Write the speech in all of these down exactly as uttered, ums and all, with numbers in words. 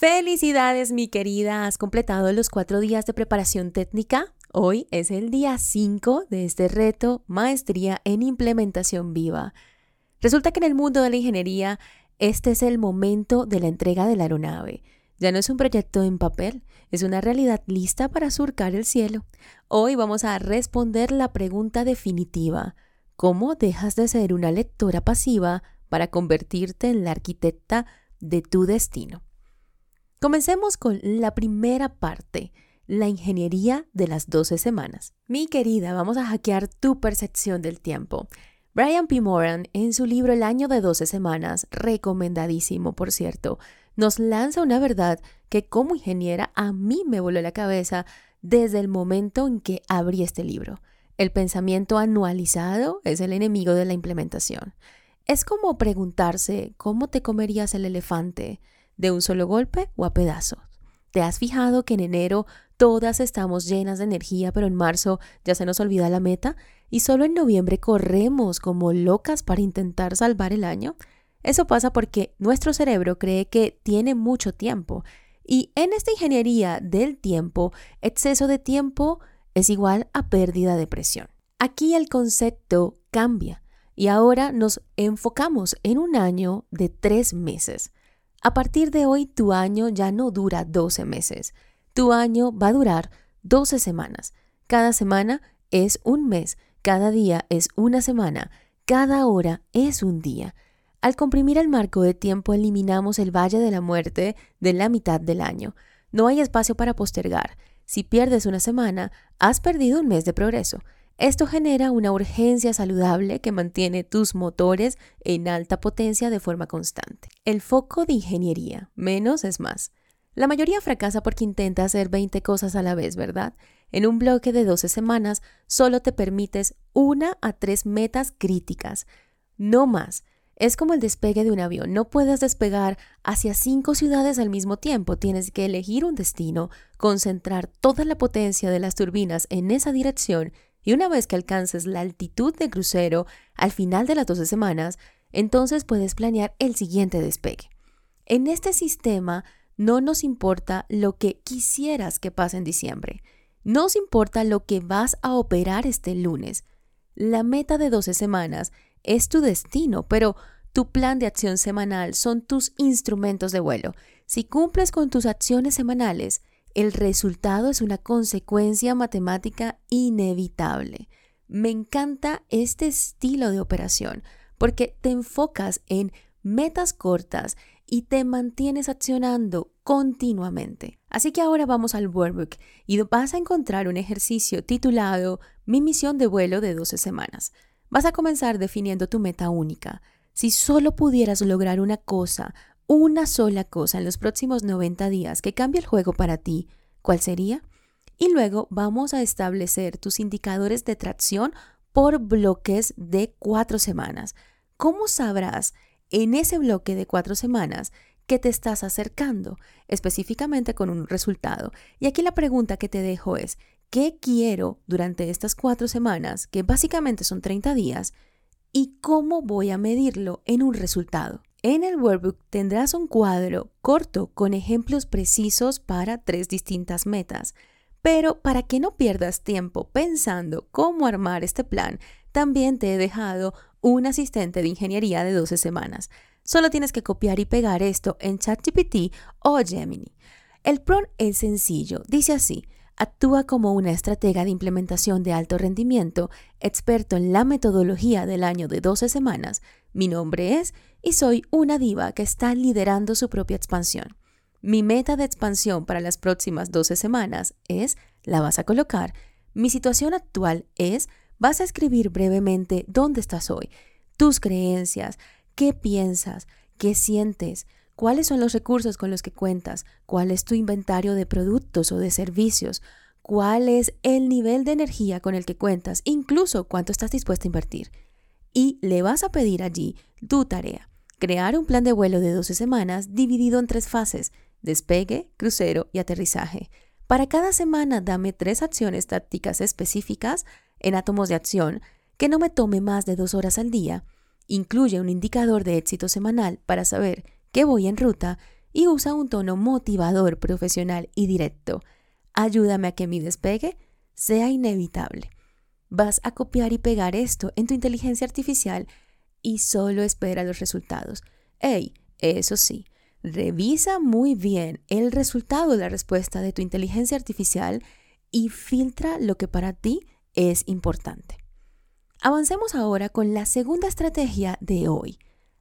Felicidades, mi querida, has completado los cuatro días de preparación técnica. Hoy es el día cinco de este reto Maestría en Implementación Viva. Resulta que en el mundo de la ingeniería, este es el momento de la entrega de la aeronave. Ya no es un proyecto en papel, es una realidad lista para surcar el cielo. Hoy vamos a responder la pregunta definitiva: ¿cómo dejas de ser una lectora pasiva para convertirte en la arquitecta de tu destino? Comencemos con la primera parte, la ingeniería de las doce semanas. Mi querida, vamos a hackear tu percepción del tiempo. Brian P. Moran, en su libro El año de doce semanas, recomendadísimo por cierto, nos lanza una verdad que como ingeniera a mí me voló la cabeza desde el momento en que abrí este libro. El pensamiento anualizado es el enemigo de la implementación. Es como preguntarse cómo te comerías el elefante, ¿de un solo golpe o a pedazos? ¿Te has fijado que en enero todas estamos llenas de energía, pero en marzo ya se nos olvida la meta? ¿Y solo en noviembre corremos como locas para intentar salvar el año? Eso pasa porque nuestro cerebro cree que tiene mucho tiempo. Y en esta ingeniería del tiempo, exceso de tiempo es igual a pérdida de presión. Aquí el concepto cambia y ahora nos enfocamos en un año de tres meses. A partir de hoy, tu año ya no dura doce meses. Tu año va a durar doce semanas. Cada semana es un mes, cada día es una semana, cada hora es un día. Al comprimir el marco de tiempo, eliminamos el valle de la muerte de la mitad del año. No hay espacio para postergar. Si pierdes una semana, has perdido un mes de progreso. Esto genera una urgencia saludable que mantiene tus motores en alta potencia de forma constante. El foco de ingeniería, menos es más. La mayoría fracasa porque intenta hacer veinte cosas a la vez, ¿verdad? En un bloque de doce semanas solo te permites una a tres metas críticas, no más. Es como el despegue de un avión. No puedes despegar hacia cinco ciudades al mismo tiempo. Tienes que elegir un destino, concentrar toda la potencia de las turbinas en esa dirección y una vez que alcances la altitud de crucero al final de las doce semanas, entonces puedes planear el siguiente despegue. En este sistema no nos importa lo que quisieras que pase en diciembre. Nos importa lo que vas a operar este lunes. La meta de doce semanas es tu destino, pero tu plan de acción semanal son tus instrumentos de vuelo. Si cumples con tus acciones semanales, el resultado es una consecuencia matemática inevitable. Me encanta este estilo de operación porque te enfocas en metas cortas y te mantienes accionando continuamente. Así que ahora vamos al workbook y vas a encontrar un ejercicio titulado Mi misión de vuelo de doce semanas. Vas a comenzar definiendo tu meta única. Si solo pudieras lograr una cosa, una sola cosa en los próximos noventa días que cambie el juego para ti, ¿cuál sería? Y luego vamos a establecer tus indicadores de tracción por bloques de cuatro semanas. ¿Cómo sabrás en ese bloque de cuatro semanas que te estás acercando específicamente con un resultado? Y aquí la pregunta que te dejo es, ¿qué quiero durante estas cuatro semanas, que básicamente son treinta días, y cómo voy a medirlo en un resultado? En el workbook tendrás un cuadro corto con ejemplos precisos para tres distintas metas. Pero para que no pierdas tiempo pensando cómo armar este plan, también te he dejado un asistente de ingeniería de doce semanas. Solo tienes que copiar y pegar esto en ChatGPT o Gemini. El prompt es sencillo, dice así: actúa como una estratega de implementación de alto rendimiento, experto en la metodología del año de doce semanas. Mi nombre es y soy una diva que está liderando su propia expansión. Mi meta de expansión para las próximas doce semanas es, la vas a colocar. Mi situación actual es, vas a escribir brevemente dónde estás hoy, tus creencias, qué piensas, qué sientes, cuáles son los recursos con los que cuentas, cuál es tu inventario de productos o de servicios, cuál es el nivel de energía con el que cuentas, incluso cuánto estás dispuesto a invertir. Y le vas a pedir allí tu tarea: crear un plan de vuelo de doce semanas dividido en tres fases: despegue, crucero y aterrizaje. Para cada semana dame tres acciones tácticas específicas en átomos de acción que no me tome más de dos horas al día. Incluye un indicador de éxito semanal para saber que voy en ruta y usa un tono motivador, profesional y directo. Ayúdame a que mi despegue sea inevitable. Vas a copiar y pegar esto en tu inteligencia artificial y solo espera los resultados. ¡Ey! Eso sí, revisa muy bien el resultado de la respuesta de tu inteligencia artificial y filtra lo que para ti es importante. Avancemos ahora con la segunda estrategia de hoy,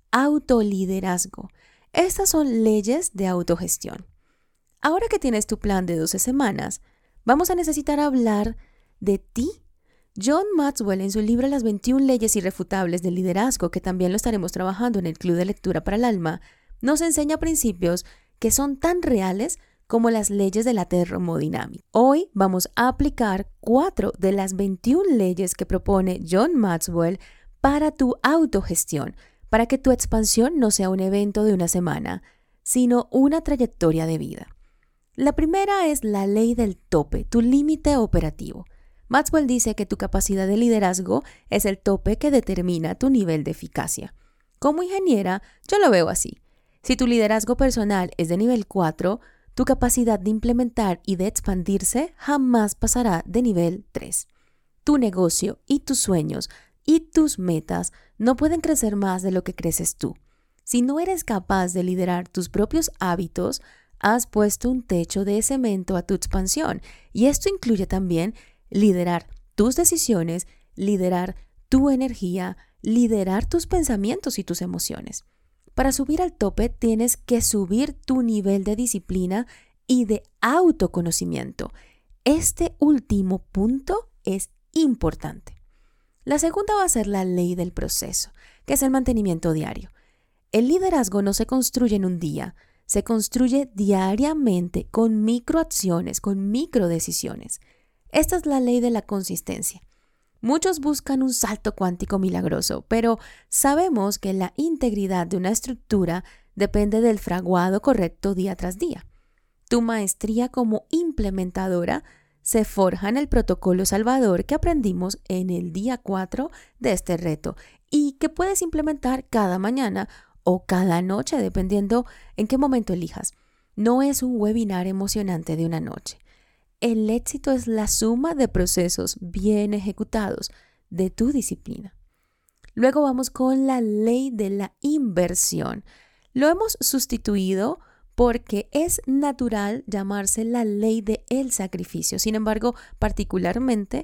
autoliderazgo. Estas son leyes de autogestión. Ahora que tienes tu plan de doce semanas, vamos a necesitar hablar de ti. John Maxwell, en su libro Las veintiuna leyes irrefutables del liderazgo, que también lo estaremos trabajando en el Club de Lectura para el Alma, nos enseña principios que son tan reales como las leyes de la termodinámica. Hoy vamos a aplicar cuatro de las veintiuna leyes que propone John Maxwell para tu autogestión, para que tu expansión no sea un evento de una semana, sino una trayectoria de vida. La primera es la ley del tope, tu límite operativo. Maxwell dice que tu capacidad de liderazgo es el tope que determina tu nivel de eficacia. Como ingeniera, yo lo veo así. Si tu liderazgo personal es de nivel cuatro, tu capacidad de implementar y de expandirse jamás pasará de nivel tres. Tu negocio y tus sueños y tus metas no pueden crecer más de lo que creces tú. Si no eres capaz de liderar tus propios hábitos, has puesto un techo de cemento a tu expansión, y esto incluye también liderar tus decisiones, liderar tu energía, liderar tus pensamientos y tus emociones. Para subir al tope tienes que subir tu nivel de disciplina y de autoconocimiento. Este último punto es importante. La segunda va a ser la ley del proceso, que es el mantenimiento diario. El liderazgo no se construye en un día, se construye diariamente con microacciones, con microdecisiones. Esta es la ley de la consistencia. Muchos buscan un salto cuántico milagroso, pero sabemos que la integridad de una estructura depende del fraguado correcto día tras día. Tu maestría como implementadora se forja en el protocolo salvador que aprendimos en el día cuatro de este reto y que puedes implementar cada mañana o cada noche, dependiendo en qué momento elijas. No es un webinar emocionante de una noche. El éxito es la suma de procesos bien ejecutados de tu disciplina. Luego vamos con la ley de la inversión. Lo hemos sustituido porque es natural llamarse la ley del sacrificio. Sin embargo, particularmente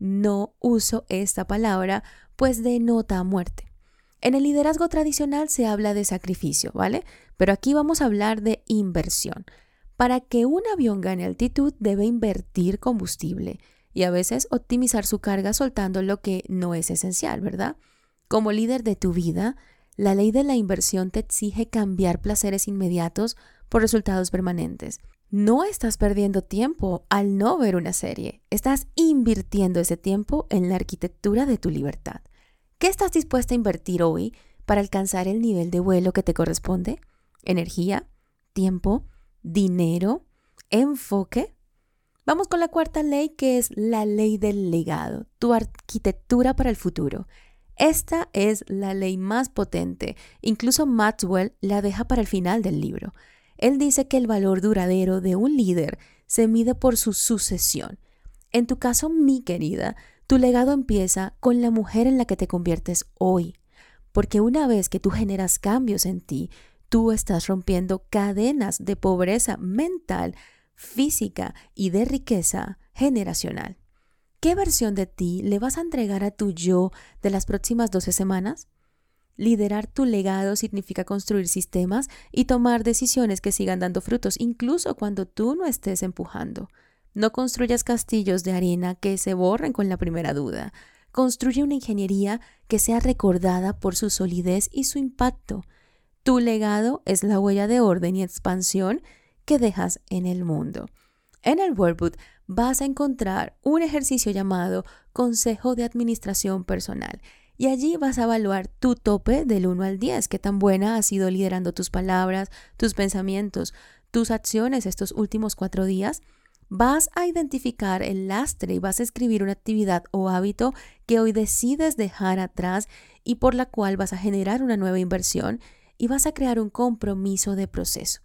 no uso esta palabra, pues denota muerte. En el liderazgo tradicional se habla de sacrificio, ¿vale? Pero aquí vamos a hablar de inversión. Para que un avión gane altitud debe invertir combustible y a veces optimizar su carga soltando lo que no es esencial, ¿verdad? Como líder de tu vida, la ley de la inversión te exige cambiar placeres inmediatos por resultados permanentes. No estás perdiendo tiempo al no ver una serie, estás invirtiendo ese tiempo en la arquitectura de tu libertad. ¿Qué estás dispuesta a invertir hoy para alcanzar el nivel de vuelo que te corresponde? ¿Energía? ¿Tiempo? ¿Dinero? ¿Enfoque? Vamos con la cuarta ley, que es la ley del legado, tu arquitectura para el futuro. Esta es la ley más potente. Incluso Maxwell la deja para el final del libro. Él dice que el valor duradero de un líder se mide por su sucesión. En tu caso, mi querida, tu legado empieza con la mujer en la que te conviertes hoy. Porque una vez que tú generas cambios en ti, tú estás rompiendo cadenas de pobreza mental, física y de riqueza generacional. ¿Qué versión de ti le vas a entregar a tu yo de las próximas doce semanas? Liderar tu legado significa construir sistemas y tomar decisiones que sigan dando frutos, incluso cuando tú no estés empujando. No construyas castillos de arena que se borren con la primera duda. Construye una ingeniería que sea recordada por su solidez y su impacto. Tu legado es la huella de orden y expansión que dejas en el mundo. En el workbook vas a encontrar un ejercicio llamado Consejo de Administración Personal y allí vas a evaluar tu tope del uno al diez, qué tan buena has sido liderando tus palabras, tus pensamientos, tus acciones estos últimos cuatro días. Vas a identificar el lastre y vas a escribir una actividad o hábito que hoy decides dejar atrás y por la cual vas a generar una nueva inversión y vas a crear un compromiso de proceso.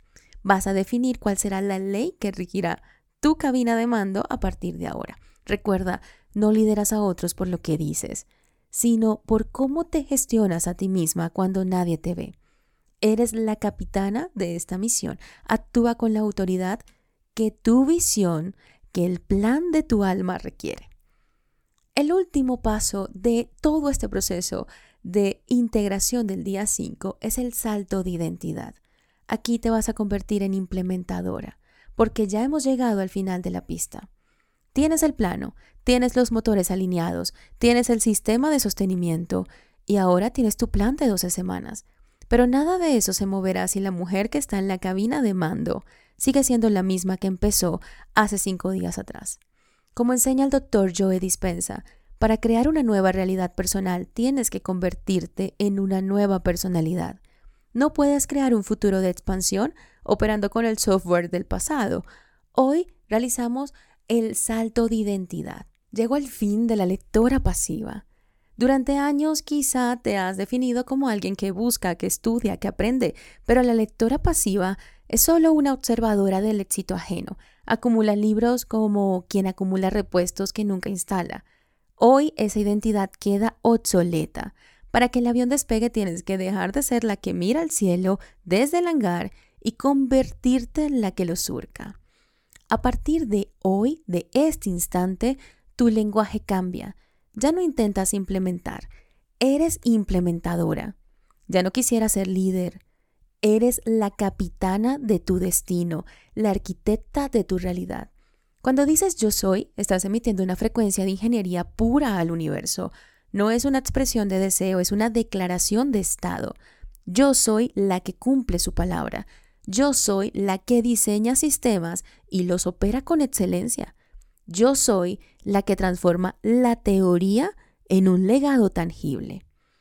Vas a definir cuál será la ley que regirá tu cabina de mando a partir de ahora. Recuerda, no lideras a otros por lo que dices, sino por cómo te gestionas a ti misma cuando nadie te ve. Eres la capitana de esta misión. Actúa con la autoridad que tu visión, que el plan de tu alma requiere. El último paso de todo este proceso de integración del día cinco es el salto de identidad. Aquí te vas a convertir en implementadora, porque ya hemos llegado al final de la pista. Tienes el plano, tienes los motores alineados, tienes el sistema de sostenimiento y ahora tienes tu plan de doce semanas. Pero nada de eso se moverá si la mujer que está en la cabina de mando sigue siendo la misma que empezó hace cinco días atrás. Como enseña el doctor Joe Dispenza, para crear una nueva realidad personal tienes que convertirte en una nueva personalidad. No puedes crear un futuro de expansión operando con el software del pasado. Hoy realizamos el salto de identidad. Llegó el fin de la lectora pasiva. Durante años quizá te has definido como alguien que busca, que estudia, que aprende, pero la lectora pasiva es solo una observadora del éxito ajeno. Acumula libros como quien acumula repuestos que nunca instala. Hoy esa identidad queda obsoleta. Para que el avión despegue tienes que dejar de ser la que mira al cielo desde el hangar y convertirte en la que lo surca. A partir de hoy, de este instante, tu lenguaje cambia. Ya no intentas implementar, eres implementadora. Ya no quisieras ser líder, eres la capitana de tu destino, la arquitecta de tu realidad. Cuando dices yo soy, estás emitiendo una frecuencia de ingeniería pura al universo. No es una expresión de deseo, es una declaración de estado. Yo soy la que cumple su palabra. Yo soy la que diseña sistemas y los opera con excelencia. Yo soy la que transforma la teoría en un legado tangible.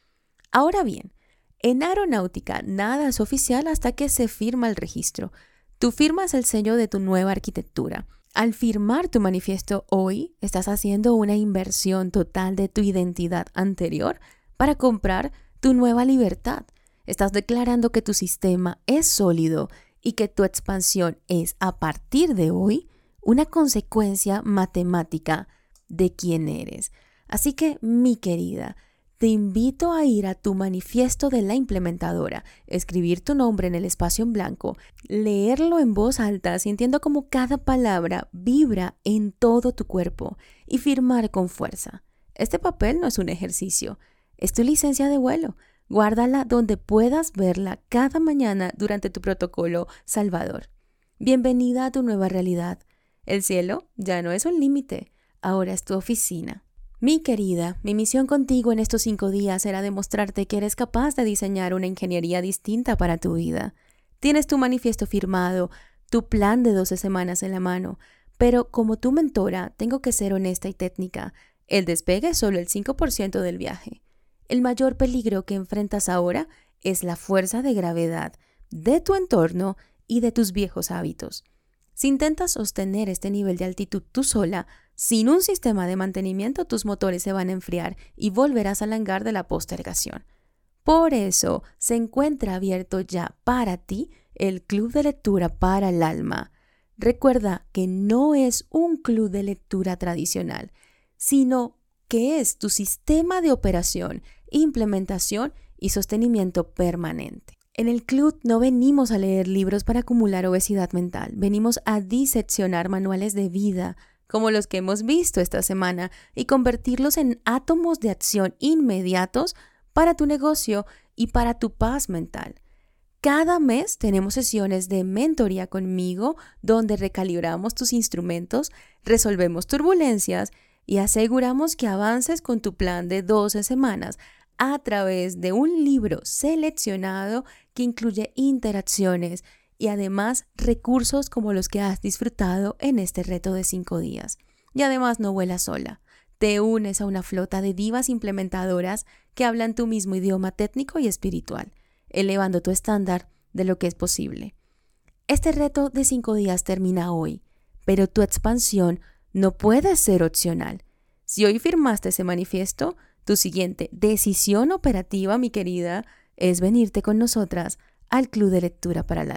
Ahora bien, en aeronáutica nada es oficial hasta que se firma el registro. Tu firma es el sello de tu nueva arquitectura. Al firmar tu manifiesto hoy, estás haciendo una inversión total de tu identidad anterior para comprar tu nueva libertad. Estás declarando que tu sistema es sólido y que tu expansión es, a partir de hoy, una consecuencia matemática de quién eres. Así que, mi querida, te invito a ir a tu manifiesto de la implementadora, escribir tu nombre en el espacio en blanco, leerlo en voz alta, sintiendo como cada palabra vibra en todo tu cuerpo y firmar con fuerza. Este papel no es un ejercicio, es tu licencia de vuelo. Guárdala donde puedas verla cada mañana durante tu protocolo Salvador. Bienvenida a tu nueva realidad. El cielo ya no es un límite, ahora es tu oficina. Mi querida, mi misión contigo en estos cinco días será demostrarte que eres capaz de diseñar una ingeniería distinta para tu vida. Tienes tu manifiesto firmado, tu plan de doce semanas en la mano, pero como tu mentora tengo que ser honesta y técnica. El despegue es solo el cinco por ciento del viaje. El mayor peligro que enfrentas ahora es la fuerza de gravedad de tu entorno y de tus viejos hábitos. Si intentas sostener este nivel de altitud tú sola, sin un sistema de mantenimiento, tus motores se van a enfriar y volverás al hangar de la postergación. Por eso se encuentra abierto ya para ti el Club de Lectura para el Alma. Recuerda que no es un club de lectura tradicional, sino que es tu sistema de operación, implementación y sostenimiento permanente. En el club no venimos a leer libros para acumular obesidad mental, venimos a diseccionar manuales de vida como los que hemos visto esta semana y convertirlos en átomos de acción inmediatos para tu negocio y para tu paz mental. Cada mes tenemos sesiones de mentoría conmigo donde recalibramos tus instrumentos, resolvemos turbulencias y aseguramos que avances con tu plan de doce semanas a través de un libro seleccionado que incluye interacciones y además recursos como los que has disfrutado en este reto de cinco días. Y además no vuelas sola. Te unes a una flota de divas implementadoras que hablan tu mismo idioma técnico y espiritual, elevando tu estándar de lo que es posible. Este reto de cinco días termina hoy, pero tu expansión no puede ser opcional. Si hoy firmaste ese manifiesto, tu siguiente decisión operativa, mi querida, es venirte con nosotras al Club de Lectura para el Alma.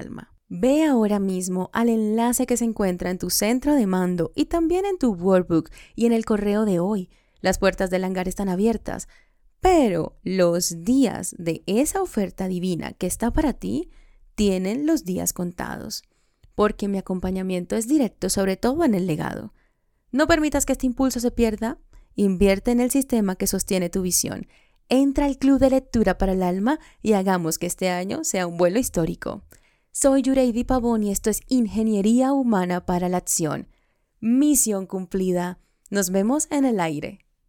Ve ahora mismo al enlace que se encuentra en tu centro de mando y también en tu workbook y en el correo de hoy. Las puertas del hangar están abiertas, pero los días de esa oferta divina que está para ti tienen los días contados, porque mi acompañamiento es directo, sobre todo en el legado. No permitas que este impulso se pierda. Invierte en el sistema que sostiene tu visión. Entra al Club de Lectura para el Alma y hagamos que este año sea un vuelo histórico. Soy Yureidi Pavón y esto es Ingeniería Humana para la Acción. Misión cumplida. Nos vemos en el aire.